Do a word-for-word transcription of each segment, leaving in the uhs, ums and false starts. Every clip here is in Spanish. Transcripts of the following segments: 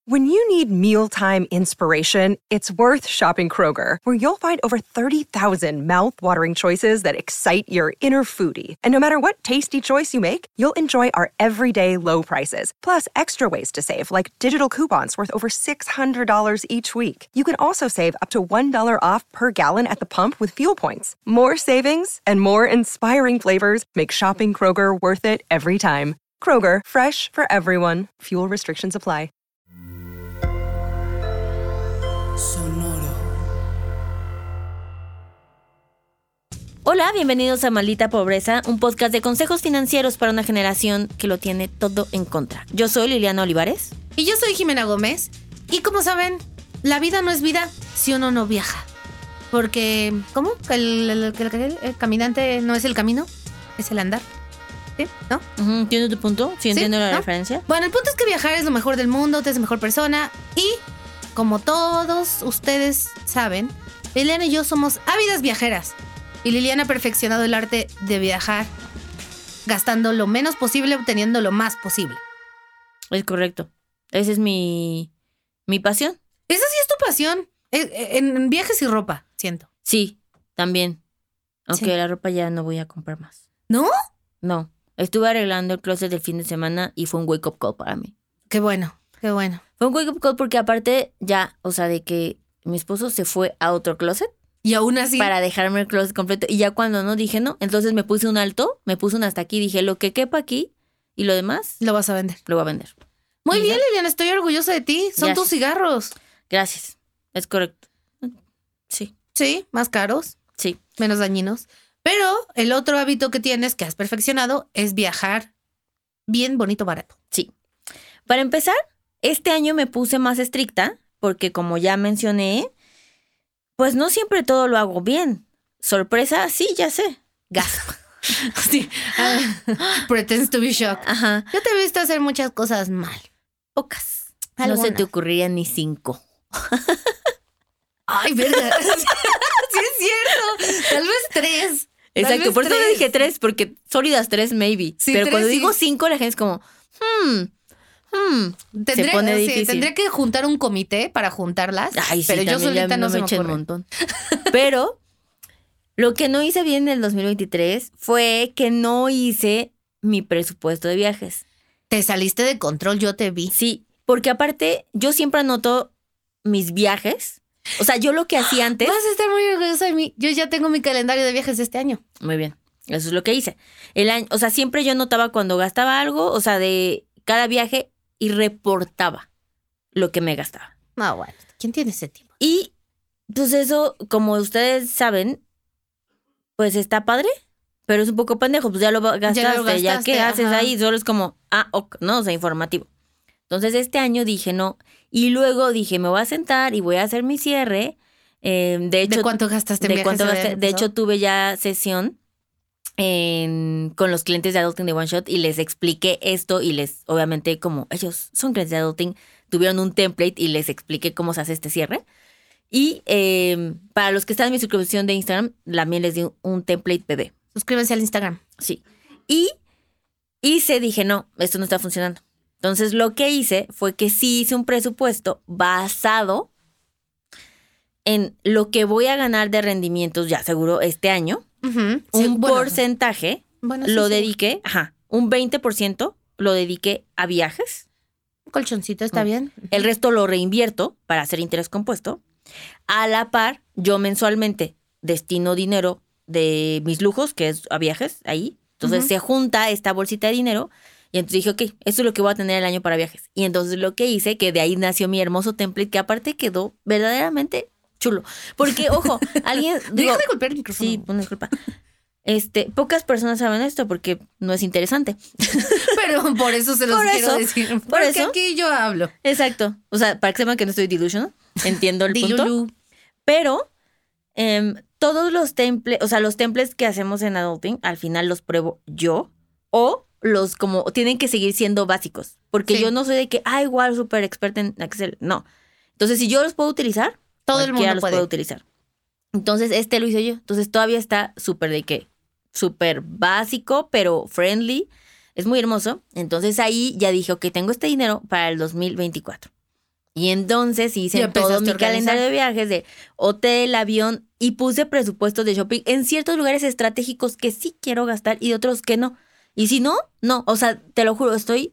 When you need mealtime inspiration, it's worth shopping Kroger, where you'll find over thirty thousand mouth-watering choices that excite your inner foodie. And no matter what tasty choice you make, you'll enjoy our everyday low prices, plus extra ways to save, like digital coupons worth over six hundred dollars each week. You can also save up to one dollar off per gallon at the pump with fuel points. More savings and more inspiring flavors make shopping Kroger worth it every time. Kroger, fresh for everyone. Fuel restrictions apply. Sonoro. Hola, bienvenidos a Maldita Pobreza, un podcast de consejos financieros para una generación que lo tiene todo en contra. Yo soy Liliana Olivares. Y yo soy Jimena Gómez. Y como saben, la vida no es vida si uno no viaja. Porque, ¿cómo? El, el, el, el, el caminante no es el camino, es el andar. ¿Sí? ¿No? Uh-huh, ¿Entiendo tu punto? Sí, entiendo ¿Sí? la ¿No? referencia. Bueno, el punto es que viajar es lo mejor del mundo, te hace mejor persona. Y, como todos ustedes saben, Liliana y yo somos ávidas viajeras. Y Liliana ha perfeccionado el arte de viajar, gastando lo menos posible, obteniendo lo más posible. Es correcto. Esa es mi, mi pasión. Esa sí es tu pasión. En, en viajes y ropa, siento. Sí, también. Aunque Sí. la ropa ya no voy a comprar más. ¿No? No. Estuve arreglando el closet del fin de semana y fue un wake up call para mí. Qué bueno, qué bueno. Fue un wake up call porque aparte ya, o sea, de que mi esposo se fue a otro closet. Y aún así. Para dejarme el closet completo. Y ya cuando no, dije no. Entonces me puse un alto, me puse un hasta aquí. Dije, lo que quepa aquí y lo demás Lo vas a vender. lo voy a vender. Muy ¿Y bien, ya? Liliana, estoy orgullosa de ti. Son Gracias. tus cigarros. Gracias. Es correcto. Sí, Sí, más caros, sí. menos dañinos. Pero el otro hábito que tienes, que has perfeccionado, es viajar bien, bonito, barato. Sí. Para empezar, este año me puse más estricta porque como ya mencioné, pues no siempre todo lo hago bien. Sorpresa, sí, ya sé. Gasto. Sí. Ah, pretends to be shocked. Ajá. Yo te he visto hacer muchas cosas mal. Pocas. No Algunas. se te ocurrirían ni cinco. Ay, verga. Sí es cierto. Tal vez tres. Tal Exacto, vez por eso le tres. dije tres, porque sólidas tres, maybe. Sí, Pero tres, cuando sí. digo cinco, la gente es como, hmm, hmm. Tendré, se pone sí, difícil. tendré que juntar un comité para juntarlas. Ay, sí, pero yo también ya solita no, no se me me eché el ocurre. montón. Pero lo que no hice bien en el dos mil veintitrés fue que no hice mi presupuesto de viajes. Te saliste de control, yo te vi. Sí, porque aparte yo siempre anoto mis viajes. O sea, yo lo que hacía antes... Vas a estar muy orgullosa de mí. Yo ya tengo mi calendario de viajes de este año. Muy bien, eso es lo que hice. El año, o sea, siempre yo anotaba cuando gastaba algo, o sea, de cada viaje y reportaba lo que me gastaba. No, bueno, ¿quién tiene ese tiempo? Y pues eso, como ustedes saben, pues está padre, pero es un poco pendejo, pues ya lo gastaste, ya, lo gastaste, qué haces ajá. ahí, solo es como, ah, ok, no, o sea, informativo. Entonces este año dije no, y luego dije me voy a sentar y voy a hacer mi cierre. Eh, de hecho, ¿De cuánto gastaste en de viajes cuánto el gasté. año De pasado? hecho tuve ya sesión en, con los clientes de Adulting de One Shot y les expliqué esto y les, obviamente como ellos son clientes de Adulting, tuvieron un template y les expliqué cómo se hace este cierre. Y eh, para los que están en mi suscripción de Instagram, también les di un, un template bebé. Suscríbanse al Instagram. Sí. Y hice, dije, no, esto no está funcionando. Entonces lo que hice fue que sí hice un presupuesto basado en lo que voy a ganar de rendimientos, ya seguro, este año. Uh-huh. Sí, Un bueno, porcentaje bueno, sí, lo sí. dediqué, ajá, un veinte por ciento lo dediqué a viajes. Un colchoncito, ¿está Mm. bien? El resto lo reinvierto para hacer interés compuesto. A la par, yo mensualmente destino dinero de mis lujos, que es a viajes, ahí. Entonces Ujú. se junta esta bolsita de dinero y entonces dije, ok, esto es lo que voy a tener el año para viajes. Y entonces lo que hice, que de ahí nació mi hermoso template, que aparte quedó verdaderamente chulo. Porque, ojo, alguien... digo, Deja de golpear el micrófono. sí, una disculpa. Este, pocas personas saben esto porque no es interesante. Pero por eso se los Por quiero eso, decir. por Porque eso. aquí yo hablo. Exacto. O sea, para que sepan que no estoy delusional, entiendo el punto. Dilulu. Pero em, todos los templates, o sea, los templates que hacemos en Adulting, al final los pruebo yo o los como tienen que seguir siendo básicos. Porque Sí. yo no soy de que, ah, igual, súper experta en Excel. No. Entonces, si yo los puedo utilizar, Todo el cualquiera mundo los puede. puede utilizar. Entonces, este lo hice yo. Entonces, todavía está súper de que, súper básico, pero friendly. Es muy hermoso. Entonces, ahí ya dije, ok, tengo este dinero para el dos mil veinticuatro. Y entonces hice Ya todo empezaste mi a organizar. calendario de viajes de hotel, avión y puse presupuestos de shopping en ciertos lugares estratégicos que sí quiero gastar y otros que no. Y si no, no. O sea, te lo juro, estoy...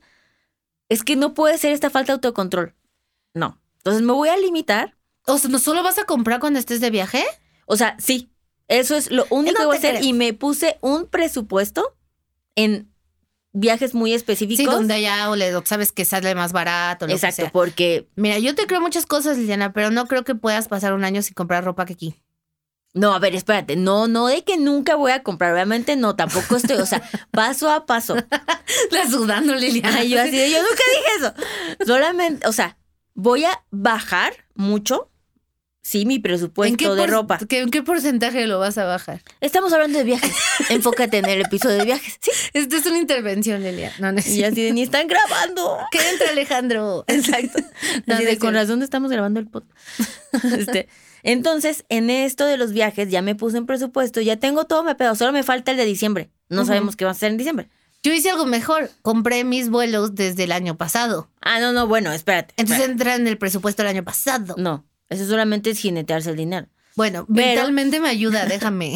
Es que no puede ser esta falta de autocontrol. No. Entonces me voy a limitar. O sea, ¿no solo vas a comprar cuando estés de viaje? O sea, sí. Eso es lo único No que voy a te hacer. creo. Y me puse un presupuesto en viajes muy específicos. Sí, donde ya o le, sabes que sale más barato. Lo Exacto, Que sea. porque... Mira, yo te creo muchas cosas, Liliana, pero no creo que puedas pasar un año sin comprar ropa que aquí. No, a ver, espérate. No, no de que nunca voy a comprar. Obviamente no, tampoco estoy... O sea, paso a paso. La sudando, Liliana. Ay, yo así de, yo nunca dije eso. Solamente, o sea, voy a bajar mucho, sí, mi ¿En presupuesto qué, de por- ropa. ¿qué- ¿En qué porcentaje lo vas a bajar? Estamos hablando de viajes. Enfócate en el episodio de viajes. Sí. Esta es una intervención, Liliana. No, no es Y así de, ni están grabando. ¿Qué entra, Alejandro? Exacto. No, Así no de, es con cierto. razón estamos grabando el podcast. Este, entonces, en esto de los viajes, ya me puse en presupuesto, ya tengo todo mapeado, solo me falta el de diciembre. No Ujú. sabemos qué va a ser en diciembre. Yo hice algo mejor. Compré mis vuelos desde el año pasado. Ah, no, no, bueno, espérate. Entonces espérate. entra en el presupuesto del año pasado. No, eso solamente es jinetearse el dinero. Bueno, Pero- mentalmente me ayuda, déjame.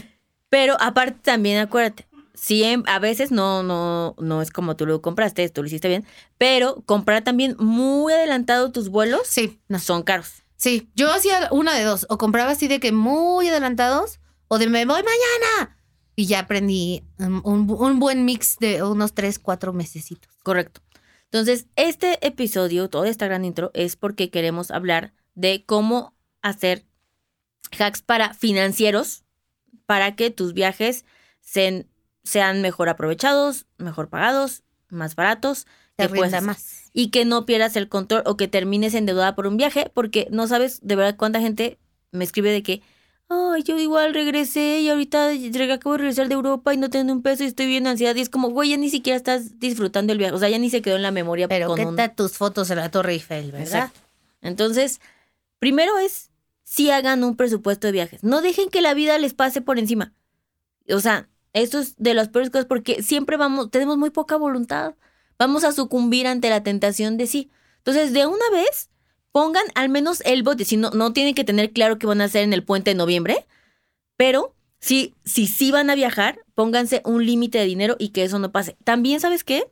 Pero aparte también acuérdate, sí, em- a veces no, no, no es como tú lo compraste, tú lo hiciste bien, pero comprar también muy adelantado tus vuelos Sí, no. son caros. Sí, yo hacía una de dos. O compraba así de que muy adelantados o de me voy mañana. Y ya aprendí um, un, un buen mix de unos tres, cuatro mesecitos. Correcto. Entonces, este episodio, toda esta gran intro, es porque queremos hablar de cómo hacer hacks para financieros para que tus viajes sean, sean mejor aprovechados, mejor pagados, más baratos. Te que puedas rinda hacer. más. Y que no pierdas el control o que termines endeudada por un viaje, porque no sabes de verdad cuánta gente me escribe de que, ay, yo igual regresé y ahorita reg- acabo de regresar de Europa y no tengo un peso y estoy bien ansiedad. Y es como, güey, ya ni siquiera estás disfrutando el viaje. O sea, ya ni se quedó en la memoria. Pero con qué un- tal tus fotos en la Torre Eiffel, ¿verdad? Exacto. Entonces, primero es, si hagan un presupuesto de viajes. No dejen que la vida les pase por encima. O sea, esto es de las peores cosas porque siempre vamos, tenemos muy poca voluntad. Vamos a sucumbir ante la tentación de sí. Entonces, de una vez, pongan al menos el bote. Si no, no tienen que tener claro qué van a hacer en el puente de noviembre, pero si sí si, si van a viajar, pónganse un límite de dinero y que eso no pase. También, ¿sabes qué?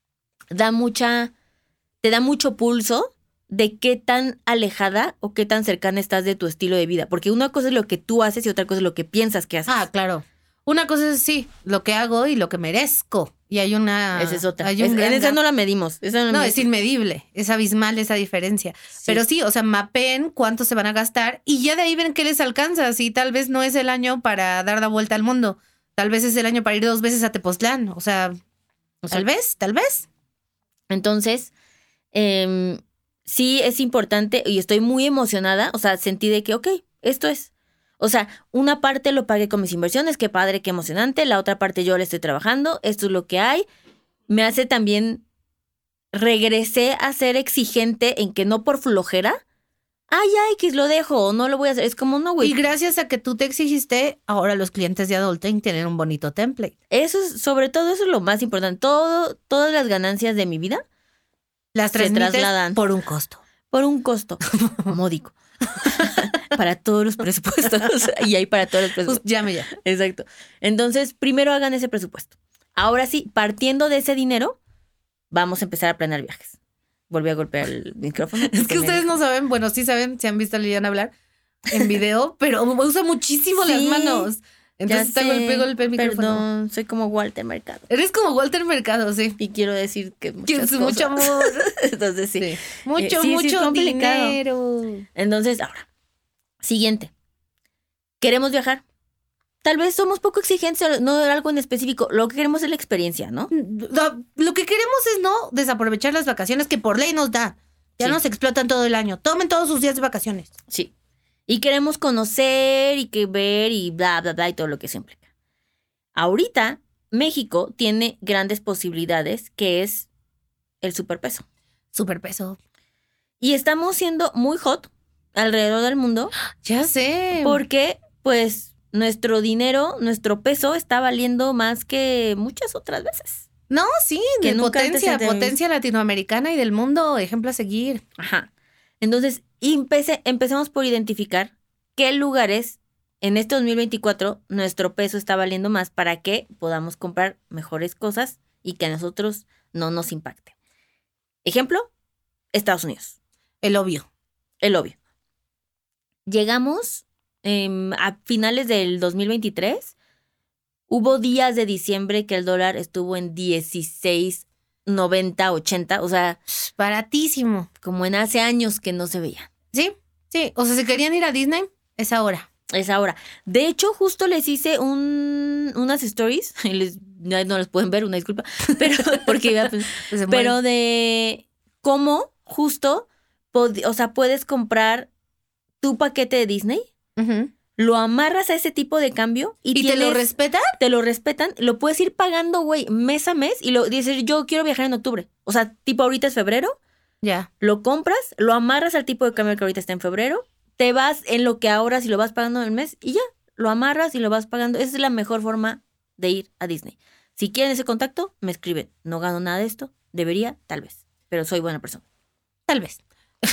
Da mucha, te da mucho pulso de qué tan alejada o qué tan cercana estás de tu estilo de vida. Porque una cosa es lo que tú haces y otra cosa es lo que piensas que haces. Ah, claro. Una cosa es sí, lo que hago y lo que merezco. Y hay una... Esa es otra. Hay un Es- en gran esa gap. no la medimos. Esa no, No, la es medimos. inmedible, es abismal esa diferencia. Sí. Pero sí, o sea, mapeen cuánto se van a gastar y ya de ahí ven qué les alcanza. Si tal vez no es el año para dar la vuelta al mundo, tal vez es el año para ir dos veces a Tepoztlán. O sea, O sea, tal vez, tal vez. Entonces, em, sí es importante y estoy muy emocionada. O sea, sentí de que, ok, esto es. O sea, una parte lo pagué con mis inversiones, qué padre, qué emocionante. La otra parte yo le estoy trabajando, esto es lo que hay. Me hace también, regresé a ser exigente en que no por flojera, ay, ay, que lo dejo o no lo voy a hacer. Es como, no, Y güey. gracias a que tú te exigiste, ahora los clientes de Adulting tienen un bonito template. Eso es, sobre todo, eso es lo más importante. Todo, todas las ganancias de mi vida Las Se transmites trasladan. por un costo. por un costo módico. Para todos los presupuestos. Y hay para todos los Pues presupuestos. llame ya. Exacto. Entonces, primero hagan ese presupuesto. Ahora sí, partiendo de ese dinero, vamos a empezar a planear viajes. Volví a golpear el micrófono. Es que ustedes no saben, bueno, sí saben, si han visto a Liliana hablar en video, pero usa muchísimo las Sí, manos. Entonces está golpe, golpe el micrófono. Perdón, soy como Walter Mercado. Eres como Walter Mercado, sí. Y quiero decir que muchas Tienes cosas. mucho amor. Entonces, sí. Sí. Mucho, Eh, sí, sí, es mucho complicado. dinero. Entonces, ahora, siguiente. ¿Queremos viajar? Tal vez somos poco exigentes, no de algo en específico. Lo que queremos es la experiencia, ¿no? Lo, lo que queremos es no desaprovechar las vacaciones que por ley nos da. Ya Sí. nos explotan todo el año. Tomen todos sus días de vacaciones. Sí. Y queremos conocer y que ver y bla, bla, bla y todo lo que se implica. Ahorita, México tiene grandes posibilidades, que es el superpeso. Superpeso. Y estamos siendo muy hot alrededor del mundo Ya sé. porque, pues, nuestro dinero, nuestro peso está valiendo más que muchas otras veces. No, sí, Que de nunca antes potencia, se te- potencia latinoamericana y del mundo, ejemplo a seguir. Ajá. Entonces, empecé, empecemos por identificar qué lugares en este dos mil veinticuatro nuestro peso está valiendo más para que podamos comprar mejores cosas y que a nosotros no nos impacte. Ejemplo, Estados Unidos. El obvio. El obvio. Llegamos eh, a finales del dos mil veintitrés. Hubo días de diciembre que el dólar estuvo en dieciséis noventa, ochenta. O sea, Baratísimo. como en hace años que no se veía. Sí, sí. O sea, si querían ir a Disney, es ahora. Es ahora. De hecho, justo les hice un, unas stories. Y les, no, no les pueden ver, una disculpa. Pero, porque, Pues se pero mueren. de cómo justo, pod- o sea, puedes comprar tu paquete de Disney, Ujú. lo amarras a ese tipo de cambio y, ¿Y te lo tienes- respetan? te lo respetan, lo puedes ir pagando, güey, mes a mes y lo dices, yo quiero viajar en octubre. O sea, tipo ahorita es febrero, Ya. lo compras, lo amarras al tipo de cambio que ahorita está en febrero, te vas en lo que ahora si lo vas pagando en el mes y ya, lo amarras y lo vas pagando. Esa es la mejor forma de ir a Disney. Si quieren ese contacto, me escriben. No gano nada de esto, debería, tal vez, pero soy buena persona. Tal vez.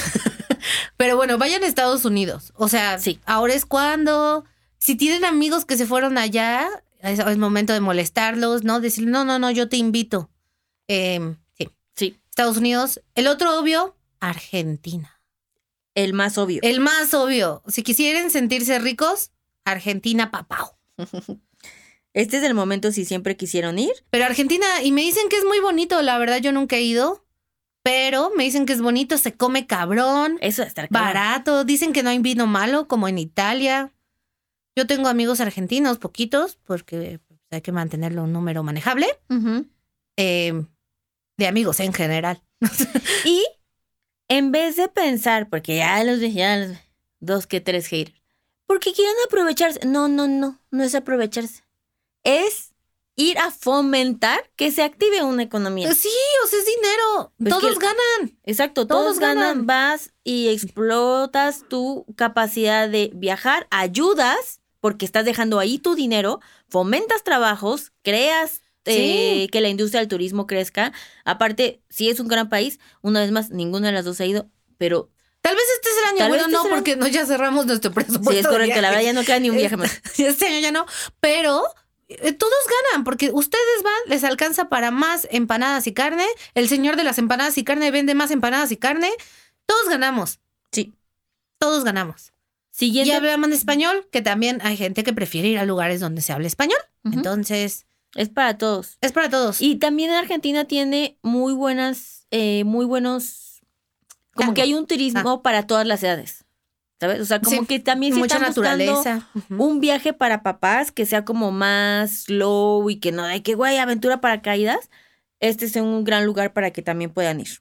Pero bueno, vayan a Estados Unidos. O sea, Sí. ahora es cuando. Si tienen amigos que se fueron allá, es, es momento de molestarlos, ¿no? Decirle, no, no, no, yo te invito. Eh, sí. Sí, Estados Unidos. El otro obvio, Argentina. el más obvio. El más obvio. Si quisieran sentirse ricos, Argentina, papao. Este es el momento si siempre quisieron ir. Pero Argentina, y me dicen que es muy bonito, la verdad yo nunca he ido, pero me dicen que es bonito, se come cabrón, Eso de estar cabrón. barato, dicen que no hay vino malo como en Italia. Yo tengo amigos argentinos, poquitos, porque hay que mantenerlo un número manejable, Ujú. eh, de amigos en general. Y en vez de pensar, porque ya los vi, ya los vi, dos que tres haters, porque quieren aprovecharse. No, no, no, no es aprovecharse. Es ir a fomentar que se active una economía. Sí, o sea, es dinero, Pues todos que- ganan. Exacto, todos, todos ganan. ganan. Vas y explotas tu capacidad de viajar, ayudas, porque estás dejando ahí tu dinero, fomentas trabajos, creas eh, Sí. que la industria del turismo crezca. Aparte, si es un gran país, una vez más, ninguna de las dos ha ido, pero Tal vez este es el año, Tal vez bueno, este no, es el año. porque no, ya cerramos nuestro presupuesto. sí, es de correcto, la viaje. verdad ya no queda ni un viaje más. Este año ya no, pero eh, todos ganan porque ustedes van, les alcanza para más empanadas y carne, el señor de las empanadas y carne vende más empanadas y carne, todos ganamos, Sí. todos ganamos. Siguiente. Y hablamos de español, que también hay gente que prefiere ir a lugares donde se hable español, Ujú. entonces Es para todos. es para todos. Y también Argentina tiene muy buenas, eh, muy buenos, como Tango. que hay un turismo para todas las edades, ¿sabes? O sea, como Sí, que también se mucha están buscando naturaleza. Ujú. un viaje para papás que sea como más slow y que no de que, güey, aventura para caídas. Este es un gran lugar para que también puedan ir.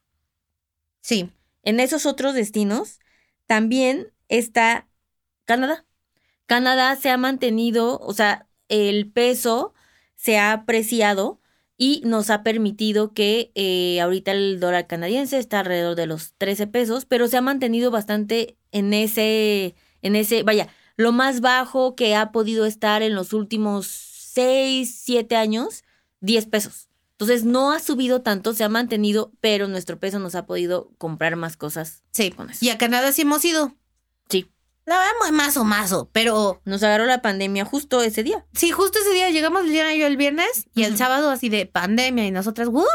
Sí, En esos otros destinos también está Canadá. Canadá se ha mantenido, o sea, el peso se ha apreciado y nos ha permitido que eh, ahorita el dólar canadiense está alrededor de los trece pesos, pero se ha mantenido bastante en ese, en ese, vaya, lo más bajo que ha podido estar en los últimos seis, siete años, diez pesos. Entonces no ha subido tanto, se ha mantenido, pero nuestro peso nos ha podido comprar más cosas sí. con eso. Y a Canadá sí hemos ido. Sí, La verdad, muy más o mazo, pero nos agarró la pandemia justo ese día. sí, justo ese día llegamos Liliana y yo el viernes y el Ujú. sábado así de pandemia y nosotras, ¿what?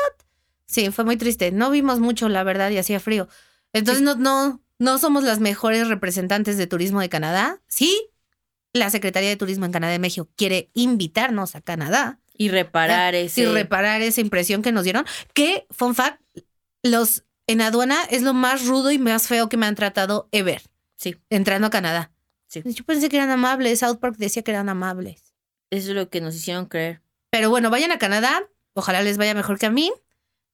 Sí, fue muy triste. No vimos mucho, la verdad, y hacía frío. Entonces Sí. no, no, no somos las mejores representantes de turismo de Canadá. Sí, la Secretaría de Turismo en Canadá de México quiere invitarnos a Canadá Y reparar ese... y reparar esa impresión que nos dieron. Que, fun fact, los en aduana es lo más rudo y más feo que me han tratado ever Sí, entrando a Canadá. sí. Yo pensé que eran amables. South Park decía que eran amables. Eso es lo que nos hicieron creer. Pero bueno, vayan a Canadá. Ojalá les vaya mejor que a mí.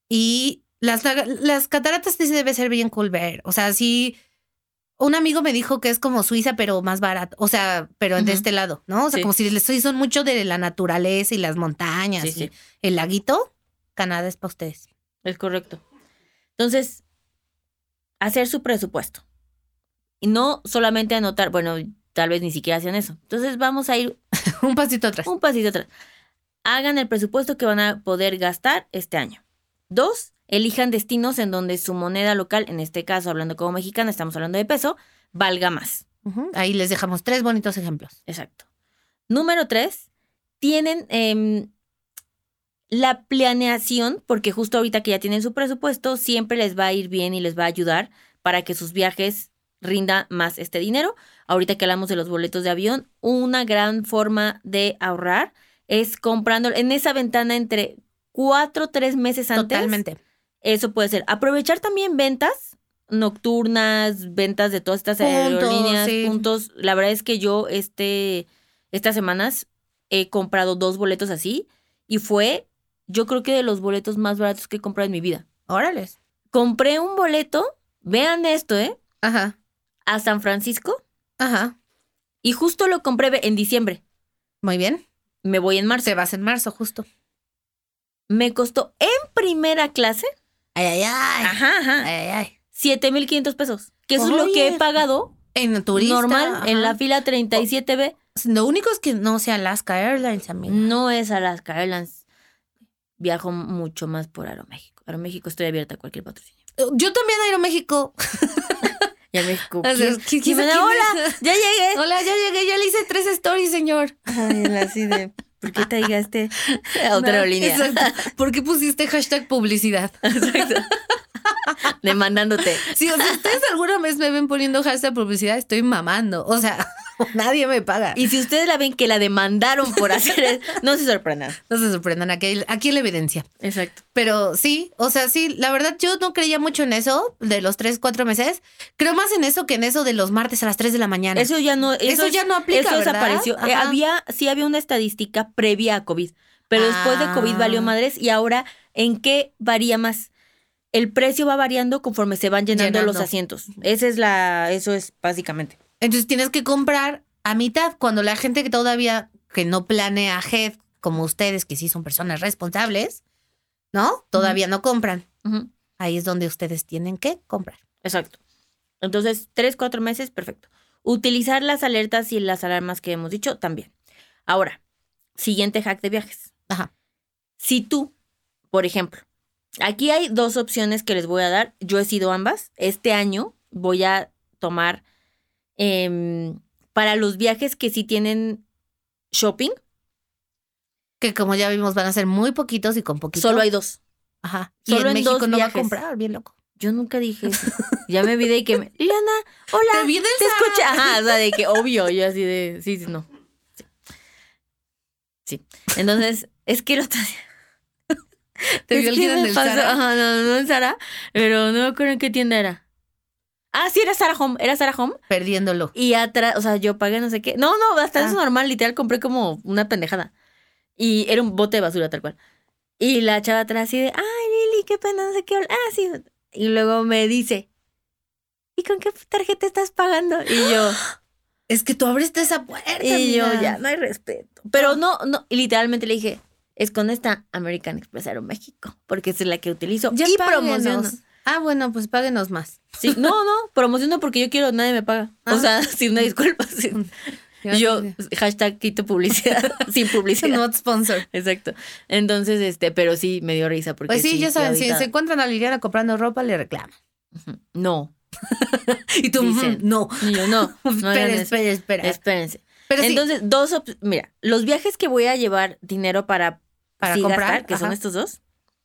Y las, las cataratas sí debe ser bien cool ver. O sea, sí. Un amigo me dijo que es como Suiza, pero más barato. O sea, pero de Ujú. este lado, ¿no? O sea, Sí. como si les son mucho de la naturaleza y las montañas Sí, y sí. el laguito. Canadá es para ustedes. Es correcto. Entonces, hacer su presupuesto. Y no solamente anotar, bueno, tal vez ni siquiera hacen eso. Entonces vamos a ir Un pasito atrás. un pasito atrás. Hagan el presupuesto que van a poder gastar este año. Dos, elijan destinos en donde su moneda local, en este caso hablando como mexicana, estamos hablando de peso, valga más. Uh-huh. Ahí les dejamos tres bonitos ejemplos. Exacto. Número tres, tienen eh, la planeación, porque justo ahorita que ya tienen su presupuesto, siempre les va a ir bien y les va a ayudar para que sus viajes rinda más este dinero. Ahorita que hablamos de los boletos de avión, una gran forma de ahorrar es comprando en esa ventana entre cuatro o tres meses antes. Totalmente. Eso puede ser. Aprovechar también ventas nocturnas, ventas de todas estas Puntos, aerolíneas, sí. puntos. La verdad es que yo este, estas semanas he comprado dos boletos así y fue, yo creo que de los boletos más baratos que he comprado en mi vida. Órales. Compré un boleto, vean esto, ¿eh? Ajá. A San Francisco Ajá. y justo lo compré en diciembre. Muy bien. Me voy en marzo. Se vas en marzo, justo. Me costó en primera clase, Ay, ay, ay. ajá, ajá, Ay, ay, ay. siete mil quinientos pesos. Que eso es lo Oye. que he pagado En turista. normal ajá. en la fila treinta y siete B. Lo único es que no sea Alaska Airlines, amiga. No es Alaska Airlines. Viajo mucho más por Aeroméxico. Aeroméxico estoy abierta a cualquier patrocinio. Yo también a Aeroméxico. Y Aeroméxico. O sea, ¿quién- ¿quién- quién me quién da? es? Hola, ya llegué. Hola, ya llegué, ya le hice tres stories, señor. Ay, así de, ¿por qué te llegaste a otra No, aerolínea? exacto. ¿Por qué pusiste hashtag publicidad? Exacto. Demandándote. Sí, o sea, ustedes alguna vez me ven poniendo hashtag publicidad, estoy mamando. O sea, nadie me paga. Y si ustedes la ven que la demandaron por hacer eso, no se sorprendan. No se sorprendan, aquí, aquí la evidencia. Exacto. Pero sí, o sea, sí, la verdad yo no creía mucho en eso de los tres, cuatro meses. Creo más en eso que en eso de los martes a las tres de la mañana. Eso ya no, Eso ya no aplica, Eso ¿verdad? desapareció. Eh, Ajá. había, sí había una estadística previa a COVID, pero después de Ah. COVID valió madres y ahora, ¿en qué varía más? El precio va variando conforme se van llenando, Llenando. los asientos. Esa es la, eso es básicamente. Entonces tienes que comprar a mitad cuando la gente que todavía que no planea ahead, como ustedes que sí son personas responsables, ¿no? Todavía no compran. Ujú. Ahí es donde ustedes tienen que comprar. Exacto. Entonces, tres, cuatro meses, perfecto. Utilizar las alertas y las alarmas que hemos dicho también. Ahora, siguiente hack de viajes. Ajá. Si tú, por ejemplo, aquí hay dos opciones que les voy a dar. Yo he sido ambas. Este año voy a tomar em, para los viajes que sí tienen shopping, Que como ya vimos van a ser muy poquitos y con poquito. solo hay dos. Ajá. Y solo en en México dos no viajes. va a comprar, bien loco. Yo nunca dije eso. Ya me olvidé que me... Liliana, hola. Te vi del Te Zara. escuché. Ajá, o sea, de que obvio. Yo así de... Sí, sí, no. Sí. Sí. Entonces, es que el otro día... Te Es vio que alguien en me el pasó- Zara. Ajá, no, no en Zara, pero no me acuerdo en qué tienda era. Ah, sí, era Zara Home, era Zara Home. Perdiéndolo. Y atrás, o sea, yo pagué no sé qué. No, no, hasta Ah. eso normal, literal, compré como una pendejada. Y era un bote de basura, tal cual. Y la chava atrás así de, ay, Lili, qué pena, no sé qué. Ah, sí. Y luego me dice, ¿y con qué tarjeta estás pagando? Y yo, Es que tú abriste esa puerta. y yo, amiga. ya, no hay respeto. Pero no, no, y literalmente le dije, es con esta American Express Aeroméxico, porque esa es la que utilizo. Ya y páguenos. promociono. Ah, bueno, pues páguenos más. Sí, no, no, promociono porque yo quiero, nadie me paga. O Ah. sea, sin una disculpa. sí. Y yo, hashtag quito publicidad, sin publicidad. Not sponsor. Exacto. Entonces, este, pero sí me dio risa porque Pues sí, ya saben, si ahorita- se encuentran a Liliana comprando ropa, le reclaman. Ujú. No. Y tú, Dicen. "Mm, no. Y yo, no. no hagan espera, eso. espera, espera. Espérense. Pero sí, Entonces, dos op- mira, los viajes que voy a llevar dinero para, Para sí comprar, gastar, que son ajá. estos dos,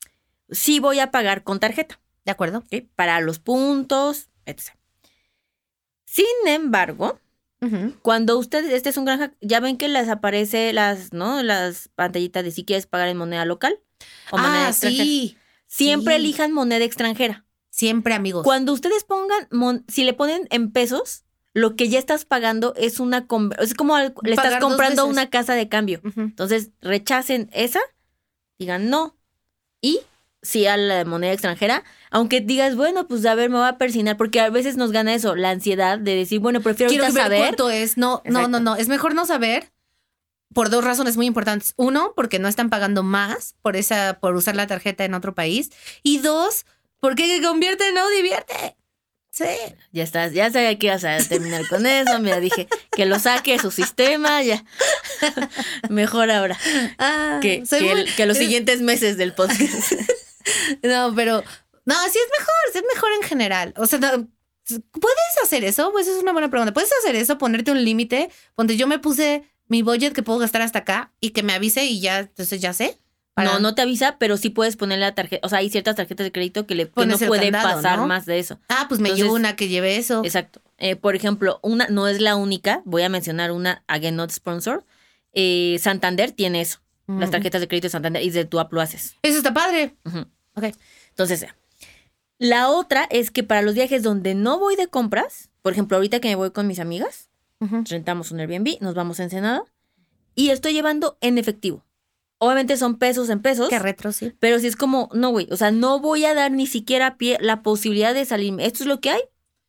sí voy a pagar con tarjeta, de acuerdo. ¿ok? Para los puntos, etcétera. Sin embargo, Ujú. cuando ustedes, este es un gran hack, ya ven que les aparece las, ¿no? Las pantallitas de si quieres pagar en moneda local o moneda Ah, extranjera. sí. Siempre sí. elijan moneda extranjera. Siempre, amigos. Cuando ustedes pongan, mon- si le ponen en pesos, lo que ya estás pagando es una, conver- es como al- le estás Pagar dos comprando veces. una casa de cambio. Ujú. Entonces, rechacen esa, digan no. Y sí a la moneda extranjera, aunque digas, bueno, pues a ver, me voy a persinar, porque a veces nos gana eso, la ansiedad de decir, bueno, prefiero Quiero ahorita ver saber. cuánto es. No, no, Exacto. no, no. Es mejor no saber por dos razones muy importantes. Uno, porque no están pagando más por esa, por usar la tarjeta en otro país. Y dos, porque que convierte no divierte. Sí. Ya estás, ya sabía que ibas a terminar con eso, mira, dije que lo saque de su sistema, ya. Mejor ahora Ah, que, soy que, muy- el- que los siguientes meses del podcast. No, pero... No, sí es mejor, sí es mejor en general. O sea, no, ¿puedes hacer eso? Pues es una buena pregunta. ¿Puedes hacer eso? Ponerte un límite. Ponte, yo me puse mi budget que puedo gastar hasta acá y que me avise y ya, entonces ya sé. Para... No, no te avisa, pero sí puedes poner la tarjeta. O sea, hay ciertas tarjetas de crédito que, le, que no puede candado, pasar ¿no? más de eso. Ah, pues me Entonces, llevo una que lleve eso. Exacto. Eh, por ejemplo, una no es la única. Voy a mencionar una, again, not sponsor. Eh, Santander tiene eso. Uh-huh. Las tarjetas de crédito de Santander y de tu app lo haces. Eso está padre. Uh-huh. Ok. Entonces, la otra es que para los viajes donde no voy de compras, por ejemplo, ahorita que me voy con mis amigas, uh-huh. rentamos un Airbnb, nos vamos a Ensenada y estoy llevando en efectivo. Obviamente son pesos en pesos. Qué retro, sí. Pero si es como, no, güey, o sea, no voy a dar ni siquiera pie la posibilidad de salirme. Esto es lo que hay.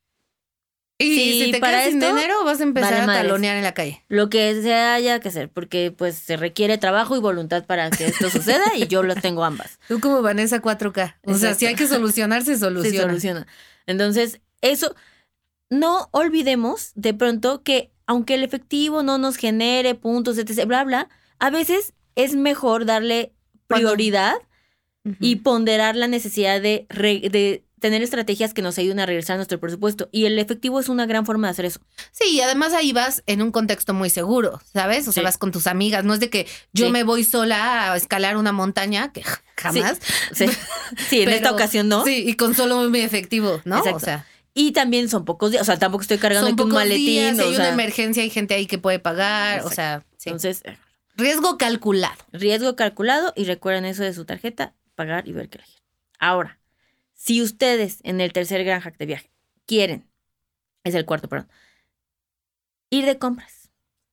Y sí, si te para quedas esto, sin dinero, vas a empezar vale a madres. talonear en la calle. Lo que se haya que hacer, porque pues se requiere trabajo y voluntad para que esto suceda y yo las tengo ambas. Tú como Vanessa cuatro K. O Exacto. sea, si hay que solucionar, se soluciona. Se soluciona. Entonces, eso, no olvidemos de pronto que aunque el efectivo no nos genere puntos, etcétera, bla, bla, a veces es mejor darle prioridad uh-huh. y ponderar la necesidad de, re, de tener estrategias que nos ayuden a regresar a nuestro presupuesto. Y el efectivo es una gran forma de hacer eso. Sí, y además ahí vas en un contexto muy seguro, ¿sabes? O sea, sí. vas con tus amigas. No es de que yo sí. me voy sola a escalar una montaña, que jamás. Sí, sí. sí en Pero, esta ocasión no. Sí, y con solo mi efectivo, ¿no? Exacto. O sea... Y también son pocos días, o sea, tampoco estoy cargando un maletín. Días, si hay o sea, una emergencia, hay gente ahí que puede pagar, exacto. o sea... Sí. Entonces... Riesgo calculado. Riesgo calculado y recuerden eso de su tarjeta, pagar y ver qué elegir. Ahora, si ustedes en el tercer gran hack de viaje quieren, es el cuarto, perdón, ir de compras.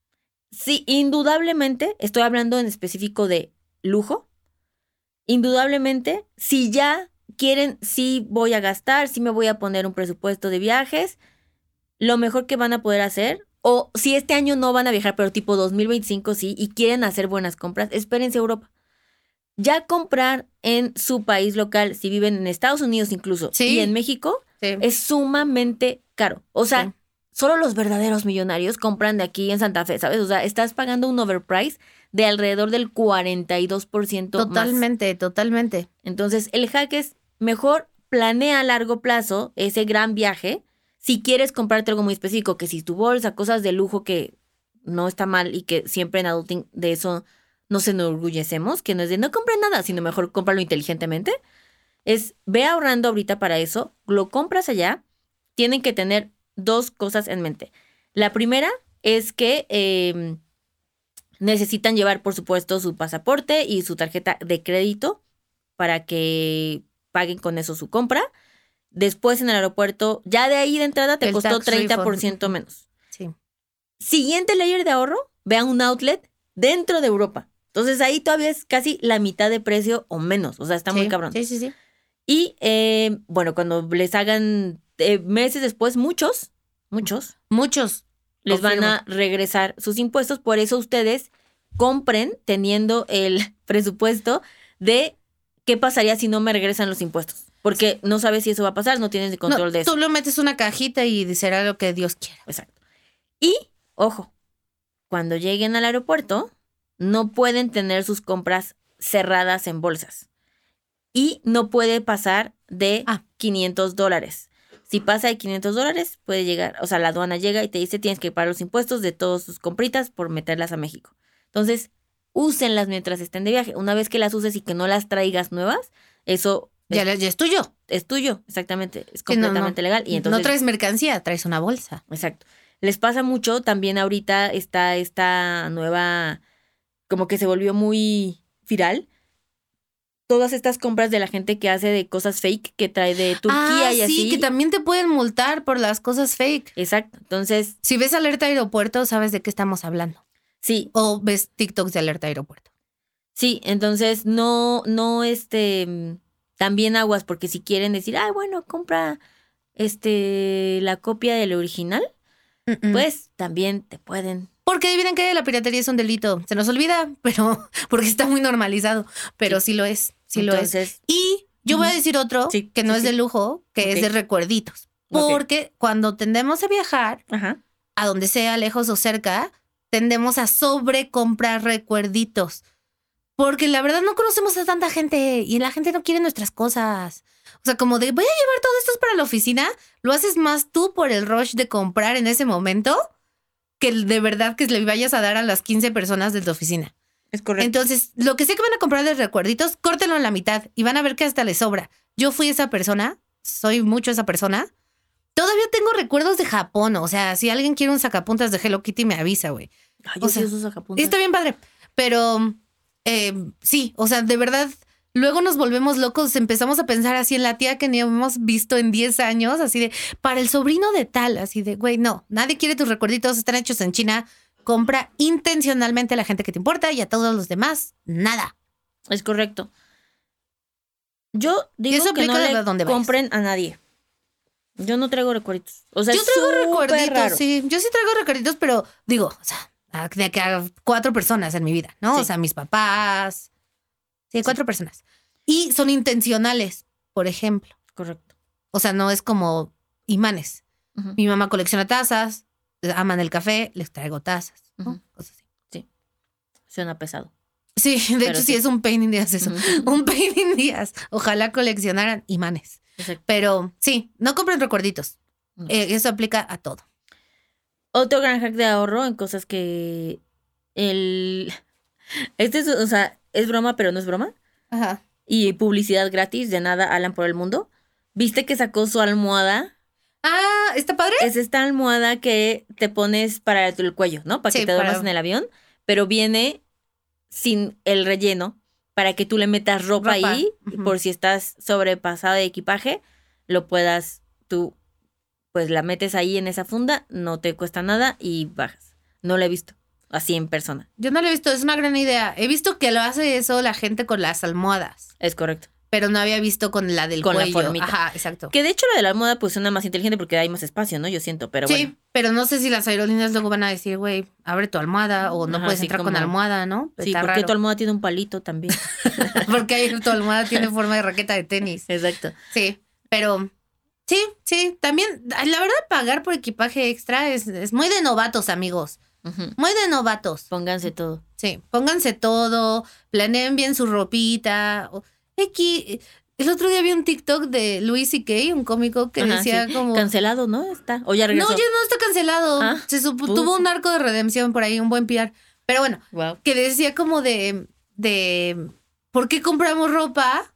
Sí, indudablemente, estoy hablando en específico de lujo, indudablemente, si ya quieren, sí voy a gastar, sí me voy a poner un presupuesto de viajes, lo mejor que van a poder hacer... O si este año no van a viajar, pero tipo dos mil veinticinco sí, y quieren hacer buenas compras, espérense a Europa. Ya comprar en su país local, si viven en Estados Unidos incluso, sí. y en México, sí. es sumamente caro. O sea, sí. solo los verdaderos millonarios compran de aquí en Santa Fe, ¿sabes? O sea, estás pagando un overprice de alrededor del cuarenta y dos por ciento Totalmente, más. totalmente. Entonces, el hack es mejor planea a largo plazo ese gran viaje. Si quieres comprarte algo muy específico, que si tu bolsa, cosas de lujo que no está mal y que siempre en adulting de eso nos enorgullecemos, que no es de no compre nada, sino mejor cómpralo inteligentemente, es ve ahorrando ahorita para eso, lo compras allá, tienen que tener dos cosas en mente. La primera es que eh, necesitan llevar, por supuesto, su pasaporte y su tarjeta de crédito para que paguen con eso su compra. Después en el aeropuerto, ya de ahí de entrada te el costó treinta por ciento refund. Menos. Sí. Siguiente layer de ahorro, vean un outlet dentro de Europa. Entonces ahí todavía es casi la mitad de precio o menos. O sea, está sí, muy cabrón. Sí, sí, sí. Y eh, bueno, cuando les hagan eh, meses después, muchos, muchos. Muchos. Les confirmo. van a regresar sus impuestos. Por eso ustedes compren teniendo el presupuesto de qué pasaría si no me regresan los impuestos. Porque no sabes si eso va a pasar, no tienes control no, de eso. Tú lo metes una cajita y será lo que Dios quiera. Exacto. Y, ojo, cuando lleguen al aeropuerto, no pueden tener sus compras cerradas en bolsas. Y no puede pasar de ah. quinientos dólares. Si pasa de quinientos dólares, puede llegar, o sea, la aduana llega y te dice tienes que pagar los impuestos de todas tus compritas por meterlas a México. Entonces, úsenlas mientras estén de viaje. Una vez que las uses y que no las traigas nuevas, eso... Ya, ya es tuyo. Es tuyo, exactamente. Es completamente no, no, legal. Y entonces, no traes mercancía, traes una bolsa. Exacto. Les pasa mucho. También ahorita está esta nueva, como que se volvió muy viral. Todas estas compras de la gente que hace de cosas fake, que trae de Turquía ah, y así. Sí, que también te pueden multar por las cosas fake. Exacto. Entonces, si ves alerta aeropuerto, sabes de qué estamos hablando. Sí. O ves TikToks de alerta aeropuerto. Sí, entonces no, no, este... También aguas, porque si quieren decir, ah, bueno, compra este la copia del original, Mm-mm. pues también te pueden. Porque adivinen que la piratería es un delito. Se nos olvida, pero porque está muy normalizado. Pero sí, sí lo es, sí Entonces, lo es. Y yo voy a decir otro sí, que no sí, es de lujo, que okay. es de recuerditos. Porque okay. cuando tendemos a viajar, Ajá. a donde sea, lejos o cerca, tendemos a sobrecomprar recuerditos. Porque la verdad no conocemos a tanta gente y la gente no quiere nuestras cosas. O sea, como de voy a llevar todo esto para la oficina, lo haces más tú por el rush de comprar en ese momento que el de verdad que le vayas a dar a las quince personas de tu oficina. Es correcto. Entonces, lo que sé que van a comprar de recuerditos, córtenlo en la mitad y van a ver que hasta les sobra. Yo fui esa persona, soy mucho esa persona. Todavía tengo recuerdos de Japón. O sea, si alguien quiere un sacapuntas de Hello Kitty, me avisa, güey. Ay, yo O sea, sí uso sacapuntas. Y está bien padre. Pero eh, sí, o sea, de verdad, luego nos volvemos locos. Empezamos a pensar así en la tía que ni hemos visto en diez años, así de, para el sobrino de tal, así de, güey, no, nadie quiere tus recuerditos, están hechos en China. Compra intencionalmente a la gente que te importa y a todos los demás, nada. Es correcto. Yo digo eso que no aplica le de donde vayas. compren a nadie. Yo no traigo recuerditos. O sea, Yo traigo súper recuerditos, raro. sí. Yo sí traigo recuerditos, pero digo, o sea, a- de que a cuatro personas en mi vida, ¿no? Sí. O sea, mis papás. Sí, cuatro personas. Y son intencionales, por ejemplo. Correcto. O sea, no es como imanes. Ujú. Mi mamá colecciona tazas, aman el café, les traigo tazas, ¿no? Ujú. Cosas así. Suena pesado. Sí, de Pero hecho sí. sí. es un pain in the ass eso. Ujú. Un pain in the ass. Ojalá coleccionaran imanes. Exacto. Pero sí, no compren recuerditos. No. Eh, eso aplica a todo. Otro gran hack de ahorro en cosas que el... Este es, o sea, es broma, pero no es broma. Ajá. Y publicidad gratis, de nada, Alan por el mundo. ¿Viste que sacó su almohada? Ah, ¿está padre? Es esta almohada que te pones para el cuello, ¿no? Para Sí, que te duermas para- en el avión, pero viene sin el relleno para que tú le metas ropa, Ropa, ahí, ujú. por si estás sobrepasado de equipaje, lo puedas tú, pues la metes ahí en esa funda, no te cuesta nada y bajas. No lo he visto así en persona. Yo no lo he visto, es una gran idea. He visto que lo hace eso la gente con las almohadas, Es correcto. pero no había visto con la del Con la cuello. formita. Ajá, exacto. Que de hecho la de la almohada pues suena más inteligente porque hay más espacio, ¿no? Yo siento, pero sí, bueno. pero no sé si las aerolíneas luego van a decir, güey, abre tu almohada o no Ajá, puedes sí, entrar con como- almohada, ¿no? Sí, Está porque raro. tu almohada tiene un palito también. Porque ahí tu almohada tiene forma de raqueta de tenis. Exacto. Sí, pero sí, sí, también, la verdad, pagar por equipaje extra es, es muy de novatos, amigos. Ujú. Muy de novatos. Pónganse todo. Sí, pónganse todo, planeen bien su ropita. o- Aquí, el otro día vi un TikTok de Louis C K, un cómico que Ajá, decía sí. como... Cancelado, ¿no? Está. O ya No, regresó. ya no está cancelado. Ah, Se supo- puta. tuvo un arco de redención por ahí, un buen P R. Pero bueno, Wow. que decía como de, de ¿por qué compramos ropa?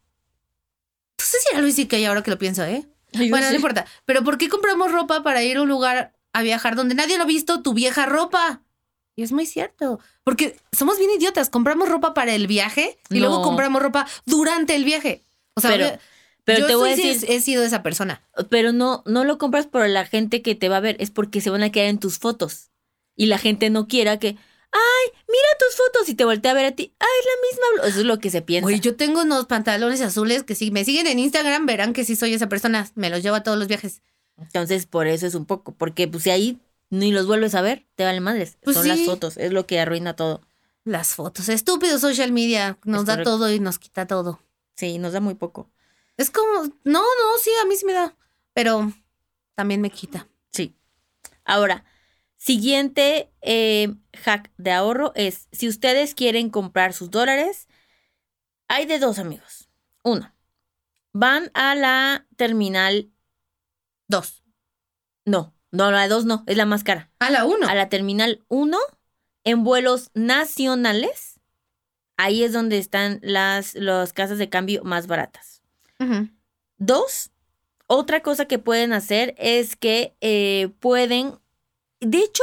No sé si era Luis C K ahora que lo pienso, ¿eh? Bueno, no importa. Pero ¿por qué compramos ropa para ir a un lugar a viajar donde nadie lo ha visto tu vieja ropa? Y es muy cierto. Porque somos bien idiotas. Compramos ropa para el viaje y No. luego compramos ropa durante el viaje. O sea, Pero- yo- Pero yo te voy a sí decir, he, he sido esa persona. pero no, no lo compras por la gente que te va a ver, es porque se van a quedar en tus fotos. Y la gente no quiera que, ay, mira tus fotos y te voltea a ver a ti. Ay, es la misma. blu-". Eso es lo que se piensa. Güey, yo tengo unos pantalones azules que si me siguen en Instagram verán que sí soy esa persona. Me los llevo a todos los viajes. Entonces, por eso es un poco. Porque pues si ahí ni los vuelves a ver, te valen madres. Pues Son sí. las fotos, es lo que arruina todo. Las fotos. Estúpido social media. Nos Es da correcto. todo y nos quita todo. Sí, nos da muy poco. Es como, no, no, sí, a mí sí me da. Pero también me quita. Sí. Ahora, siguiente eh, hack de ahorro es, si ustedes quieren comprar sus dólares, hay de dos, amigos. Uno, van a la terminal, Dos. no, no, la dos no, es la más cara. A la uno. A la terminal uno, en vuelos nacionales, ahí es donde están las, las casas de cambio más baratas. Ujú. Dos, otra cosa que pueden hacer es que eh, pueden, de hecho,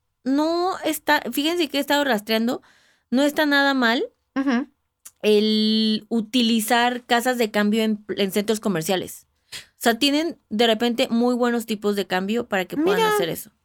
no está, fíjense que he estado rastreando, no está nada mal Ujú. el utilizar casas de cambio en, en centros comerciales. O sea, tienen de repente muy buenos tipos de cambio para que puedan Mira. hacer eso.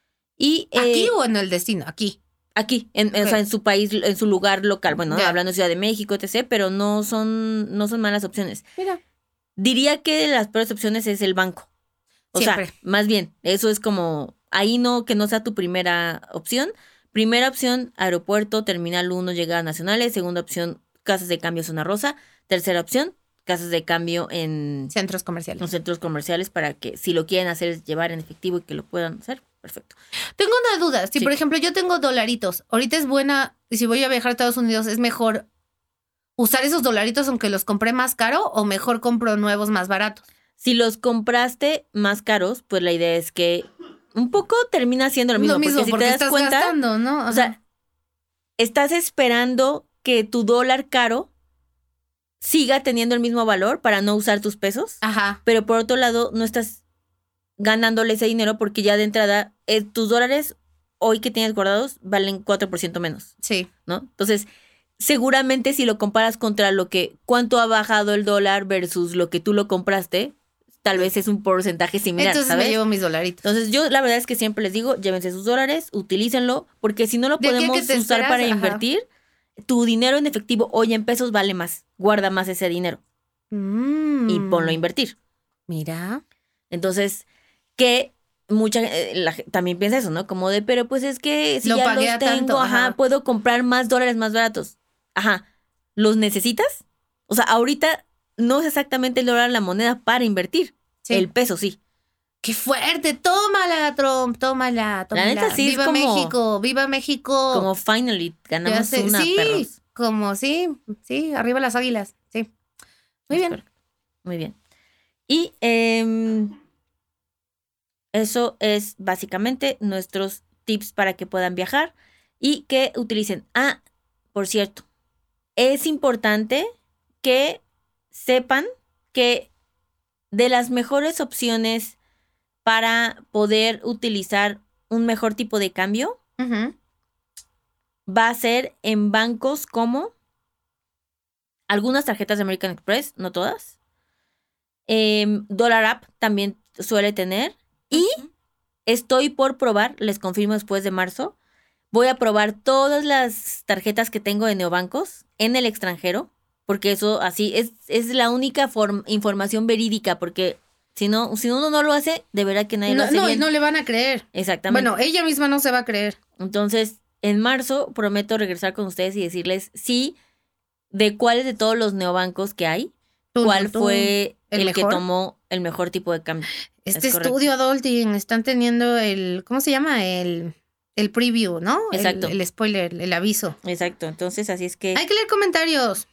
Y eh, ¿Aquí o en el destino? Aquí. aquí, en, o Ok. sea, en su país, en su lugar local, bueno, Ya. hablando de Ciudad de México, etcétera, pero no son, no son malas opciones. Mira. Diría que las peores opciones es el banco. O Siempre. sea, más bien, eso es como, ahí no, que no sea tu primera opción. Primera opción, aeropuerto, terminal uno, llegadas nacionales. Segunda opción, casas de cambio zona rosa. Tercera opción, casas de cambio en Centros comerciales. los centros comerciales para que si lo quieren hacer es llevar en efectivo y que lo puedan hacer. Perfecto. Tengo una duda. Si, Sí. por ejemplo, yo tengo dolaritos, ahorita es buena, y si voy a viajar a Estados Unidos, es mejor usar esos dolaritos aunque los compré más caro o mejor compro nuevos más baratos? Si los compraste más caros, pues la idea es que un poco termina siendo lo mismo. Lo mismo, porque si porque te das estás cuenta, gastando, ¿no? Ajá. o sea, estás esperando que tu dólar caro siga teniendo el mismo valor para no usar tus pesos, Ajá. pero por otro lado no estás ganándole ese dinero porque ya de entrada eh, tus dólares hoy que tienes guardados valen cuatro por ciento menos, Sí. ¿no? Entonces, seguramente si lo comparas contra lo que cuánto ha bajado el dólar versus lo que tú lo compraste, tal vez es un porcentaje similar, Entonces ¿sabes? me llevo mis dolaritos. Entonces, yo la verdad es que siempre les digo, llévense sus dólares, utilícenlo, porque si no lo De aquí a podemos que te usar esperas, para ajá. invertir, tu dinero en efectivo hoy en pesos vale más. Guarda más ese dinero Mm. y ponlo a invertir. Mira. Entonces, que mucha eh, la ge- también piensa eso, ¿no? Como de, pero pues es que si Lo ya pagué los a tengo, tanto, ajá, ajá. puedo comprar más dólares más baratos. Ajá. ¿Los necesitas? O sea, ahorita no es exactamente el dólar la moneda para invertir. Sí. El peso sí. ¡Qué fuerte! Tómala, Trump, tómala, tómala. neta sí es ¡Viva como- México! ¡Viva México! Como finally Ya ganamos sé, una, sí, perros. como sí, sí, arriba las águilas, sí. Muy Es bien. correcto. Muy bien. Y em, eso es básicamente nuestros tips para que puedan viajar y que utilicen. Ah, por cierto, es importante que sepan que de las mejores opciones para poder utilizar un mejor tipo de cambio Ujú. va a ser en bancos como algunas tarjetas de American Express, no todas. Em, Dollar App también suele tener. Y estoy por probar, les confirmo después de marzo, voy a probar todas las tarjetas que tengo de neobancos en el extranjero, porque eso así es, es la única form- información verídica, porque si no, si uno no lo hace, de verdad que nadie lo No, hace no, y bien. no le van a creer. Exactamente. Bueno, ella misma no se va a creer. Entonces, en marzo prometo regresar con ustedes y decirles sí, de cuáles de todos los neobancos que hay, Tun, cuál tun, tun. fue ¿El el, que mejor? tomó el mejor tipo de cambio. Este Es correcto. estudio Adulting están teniendo el, ¿cómo se llama? El, el preview, ¿no? El- Exacto. El, spoiler, el aviso. Exacto, entonces así es que... Hay que leer comentarios.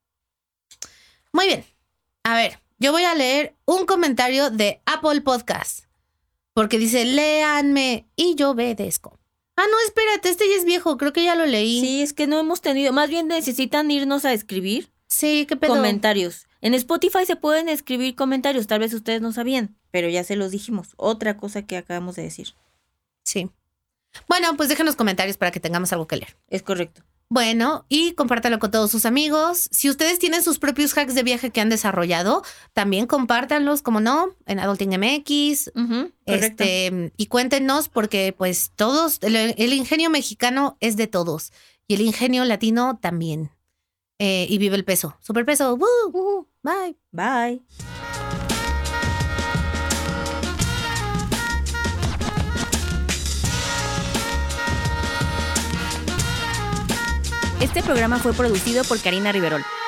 Muy bien. A ver, yo voy a leer un comentario de Apple Podcast. Porque dice, léanme y yo obedezco. Ah, no, espérate, este ya es viejo, creo que ya lo leí. Sí, es que no hemos tenido, más bien necesitan irnos a escribir Sí, qué pedo. comentarios. En Spotify se pueden escribir comentarios, tal vez ustedes no sabían, pero ya se los dijimos. Otra cosa que acabamos de decir. Sí. Bueno, pues déjenos comentarios para que tengamos algo que leer. Es correcto. Bueno, y compártalo con todos sus amigos. Si ustedes tienen sus propios hacks de viaje que han desarrollado, también compártanlos, como no, en Adulting M X. Ujú, correcto. Este, y cuéntenos, porque pues todos, el, el ingenio mexicano es de todos. Y el ingenio latino también. Eh, y vive el peso. Superpeso. ¡Woo! ¡Woo! Bye. Bye. Este programa fue producido por Karina Riverol.